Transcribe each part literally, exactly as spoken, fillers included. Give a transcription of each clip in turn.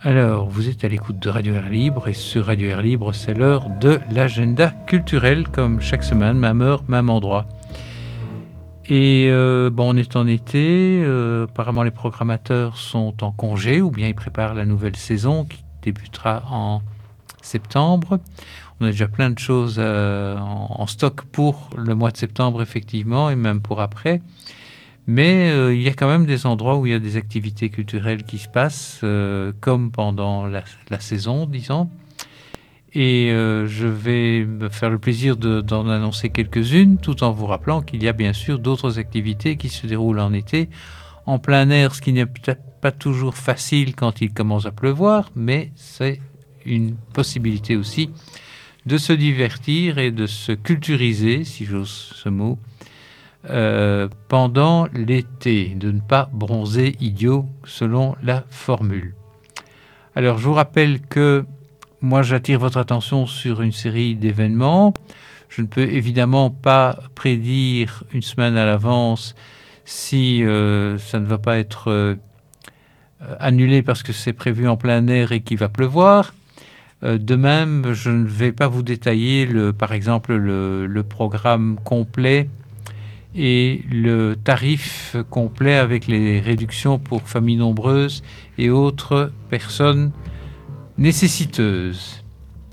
Alors, vous êtes à l'écoute de Radio Air Libre, et sur Radio Air Libre, c'est l'heure de l'agenda culturel, comme chaque semaine, même heure, même endroit. Et euh, bon, on est en été, euh, apparemment les programmateurs sont en congé, ou bien ils préparent la nouvelle saison qui débutera en septembre. On a déjà plein de choses euh, en, en stock pour le mois de septembre, effectivement, et même pour après. Mais euh, il y a quand même des endroits où il y a des activités culturelles qui se passent, euh, comme pendant la, la saison, disons. Et euh, je vais me faire le plaisir de, d'en annoncer quelques-unes, tout en vous rappelant qu'il y a bien sûr d'autres activités qui se déroulent en été, en plein air, ce qui n'est peut-être pas toujours facile quand il commence à pleuvoir, mais c'est une possibilité aussi de se divertir et de se culturiser, si j'ose ce mot, Euh, pendant l'été, de ne pas bronzer idiot selon la formule. Alors je vous rappelle que moi j'attire votre attention sur une série d'événements. Je ne peux évidemment pas prédire une semaine à l'avance si euh, ça ne va pas être euh, annulé parce que c'est prévu en plein air et qu'il va pleuvoir. Euh, de même, je ne vais pas vous détailler le, par exemple le, le programme complet et le tarif complet avec les réductions pour familles nombreuses et autres personnes nécessiteuses.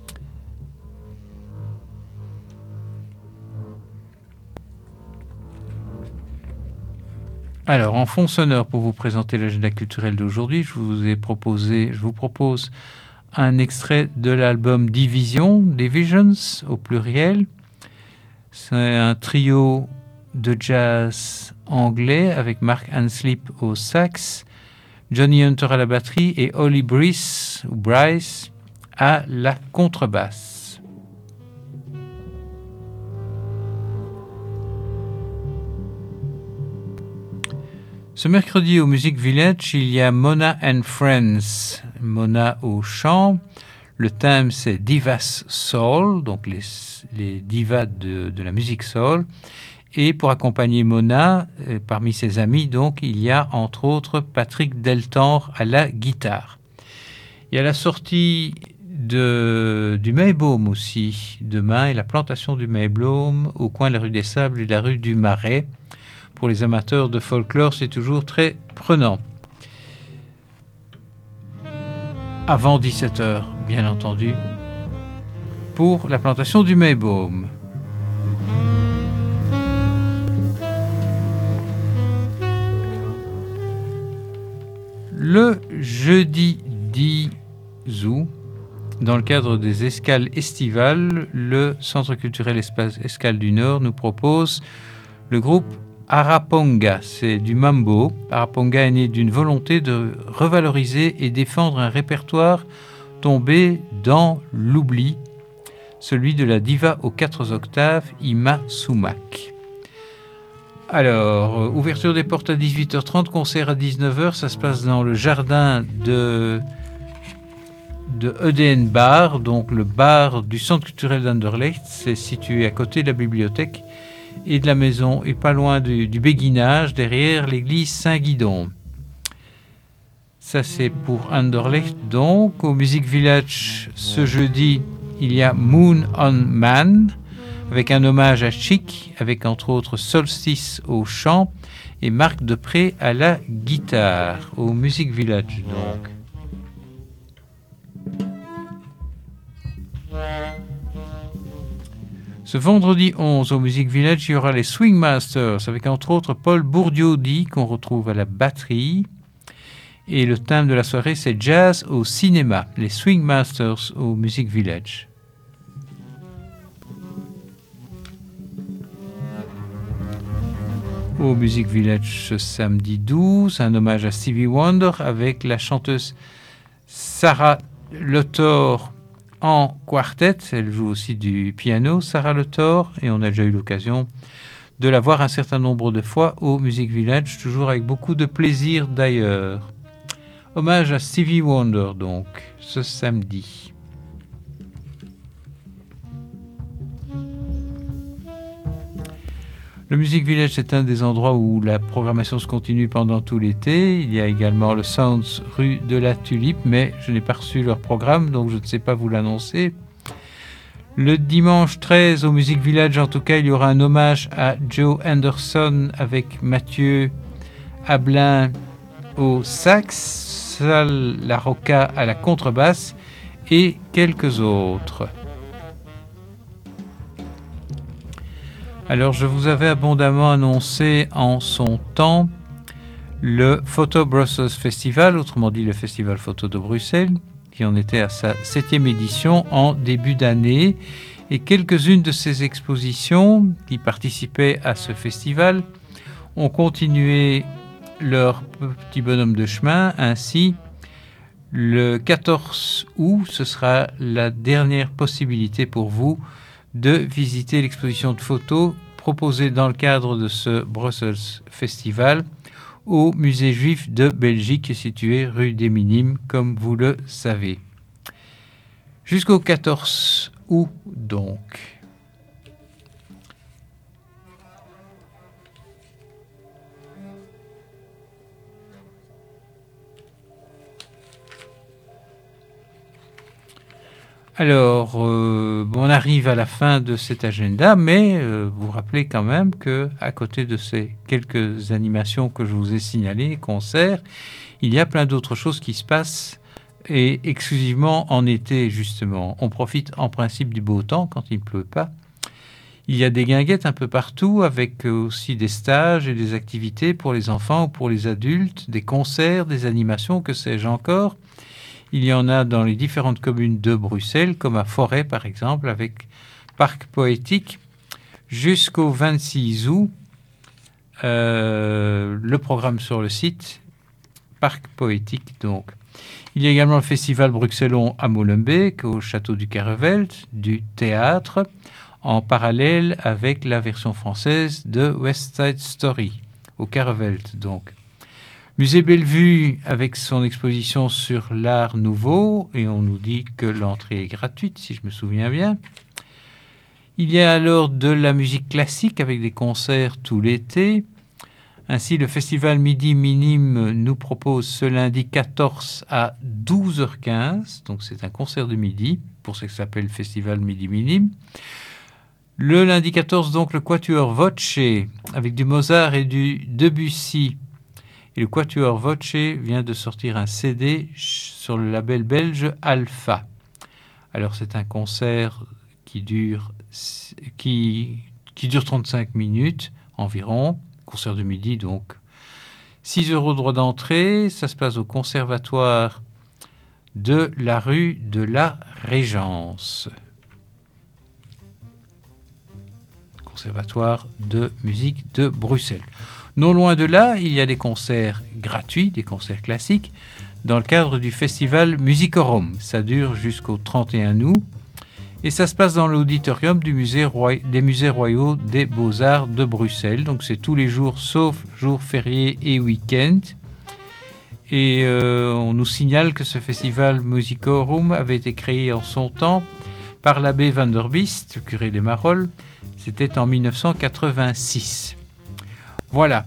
Alors, en fond sonore, pour vous présenter l'agenda culturel d'aujourd'hui, je vous ai proposé, je vous propose un extrait de l'album Division, Divisions au pluriel. C'est un trio de jazz anglais avec Mark Hanslip au sax, Johnny Hunter à la batterie et Holly Brice, ou Bryce à la contrebasse. Ce mercredi au Music Village, il y a Mona and Friends, Mona au chant. Le thème c'est Divas Soul, donc les, les divas de, de la musique soul. Et pour accompagner Mona, euh, parmi ses amis, donc, il y a entre autres Patrick Deltanre à la guitare. Il y a la sortie de, du Maybaume aussi, demain, et la plantation du Maybaume au coin de la rue des Sables et de la rue du Marais. Pour les amateurs de folklore, c'est toujours très prenant. Avant dix-sept heures, bien entendu, pour la plantation du Maybaume. Le jeudi dix août, dans le cadre des escales estivales, le Centre culturel Espace Escale du Nord nous propose le groupe Araponga. C'est du mambo. Araponga est né d'une volonté de revaloriser et défendre un répertoire tombé dans l'oubli, celui de la diva aux quatre octaves, Ima Sumac. Alors, euh, ouverture des portes à dix-huit heures trente, concert à dix-neuf heures, ça se passe dans le jardin de, de E D N Bar, donc le bar du Centre culturel d'Anderlecht. C'est situé à côté de la bibliothèque et de la maison, et pas loin du, du béguinage, derrière l'église Saint-Guidon. Ça, c'est pour Anderlecht. Donc, au Music Village, ce jeudi, il y a Moon on Man, avec un hommage à Chic, avec entre autres Solstice au chant et Marc Depré à la guitare, au Music Village donc. Ce vendredi onze au Music Village, il y aura les Swing Masters, avec entre autres Paul Bourdieu-Di, qu'on retrouve à la batterie. Et le thème de la soirée, c'est Jazz au cinéma, les Swing Masters au Music Village. Au Music Village ce samedi douze, un hommage à Stevie Wonder avec la chanteuse Sarah Lethor en quartet. Elle joue aussi du piano, Sarah Lethor, et on a déjà eu l'occasion de la voir un certain nombre de fois au Music Village, toujours avec beaucoup de plaisir d'ailleurs. Hommage à Stevie Wonder donc, ce samedi. Le Music Village, c'est un des endroits où la programmation se continue pendant tout l'été. Il y a également le Sounds rue de la Tulipe, mais je n'ai pas reçu leur programme, donc je ne sais pas vous l'annoncer. Le dimanche treize, au Music Village, en tout cas, il y aura un hommage à Joe Anderson avec Mathieu Ablin au sax, Sal Larocca à la contrebasse et quelques autres. Alors, je vous avais abondamment annoncé en son temps le Photo Brussels Festival, autrement dit le Festival Photo de Bruxelles, qui en était à sa septième édition en début d'année. Et quelques-unes de ces expositions qui participaient à ce festival ont continué leur petit bonhomme de chemin. Ainsi, le quatorze août, ce sera la dernière possibilité pour vous de visiter l'exposition de photos proposée dans le cadre de ce Brussels Festival au Musée juif de Belgique, situé rue des Minimes, comme vous le savez. Jusqu'au quatorze août, donc. Alors, euh, on arrive à la fin de cet agenda, mais euh, vous rappelez quand même que à côté de ces quelques animations que je vous ai signalées, concerts, il y a plein d'autres choses qui se passent, et exclusivement en été, justement. On profite en principe du beau temps quand il ne pleut pas. Il y a des guinguettes un peu partout, avec aussi des stages et des activités pour les enfants ou pour les adultes, des concerts, des animations, que sais-je encore. Il y en a dans les différentes communes de Bruxelles, comme à Forêt par exemple, avec Parc Poétique, jusqu'au vingt-six août. Euh, le programme sur le site, Parc Poétique donc. Il y a également le Festival Bruxellon à Molenbeek, au Château du Carrevelt, du théâtre, en parallèle avec la version française de West Side Story, au Carrevelt donc. Musée Bellevue avec son exposition sur l'art nouveau, et on nous dit que l'entrée est gratuite, si je me souviens bien. Il y a alors de la musique classique avec des concerts tout l'été. Ainsi, le festival Midi Minime nous propose ce lundi quatorze à douze heures quinze, donc c'est un concert de midi, pour ce que ça s'appelle Festival Midi Minime. Le lundi quatorze, donc, le Quatuor Voce avec du Mozart et du Debussy. Et le Quatuor Voce vient de sortir un C D sur le label belge Alpha. Alors c'est un concert qui dure, qui, qui dure trente-cinq minutes environ, concert de midi donc. six euros de droit d'entrée, ça se passe au conservatoire de la rue de la Régence. Conservatoire de musique de Bruxelles. Non loin de là, il y a des concerts gratuits, des concerts classiques, dans le cadre du festival Musicorum. Ça dure jusqu'au trente et un août et ça se passe dans l'auditorium du musée Roy- des musées royaux des Beaux-Arts de Bruxelles. Donc c'est tous les jours, sauf jours fériés et week-ends. Et euh, on nous signale que ce festival Musicorum avait été créé en son temps par l'abbé Van der Biest, le curé des Marolles. C'était en mille neuf cent quatre-vingt-six. Voilà,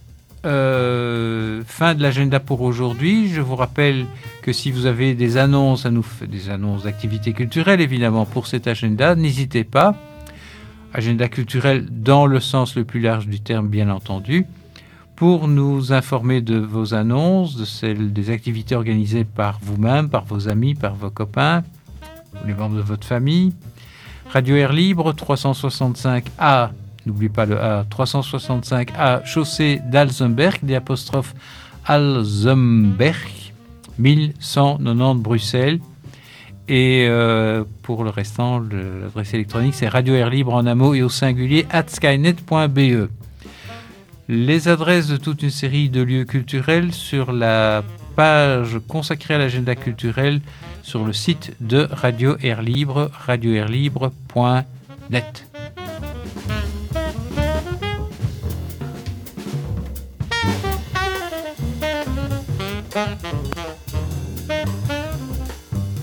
euh, fin de l'agenda pour aujourd'hui. Je vous rappelle que si vous avez des annonces à nous faire, des annonces d'activités culturelles évidemment pour cet agenda, n'hésitez pas. Agenda culturel dans le sens le plus large du terme, bien entendu, pour nous informer de vos annonces, de celles des activités organisées par vous-même, par vos amis, par vos copains, les membres de votre famille. Radio Air Libre, trois cent soixante-cinq A. N'oublie pas le A, trois cent soixante-cinq A, chaussée d'Alzenberg, des apostrophes Alzenberg, mille cent quatre-vingt-dix Bruxelles. Et euh, pour le restant, le, l'adresse électronique, c'est Radio Air Libre en un mot et au singulier at skynet point b e. Les adresses de toute une série de lieux culturels sur la page consacrée à l'agenda culturel sur le site de Radio Air Libre, radio air libre point net.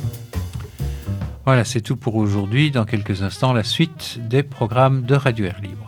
Voilà, c'est tout pour aujourd'hui. Dans quelques instants, la suite des programmes de Radio Air Libre.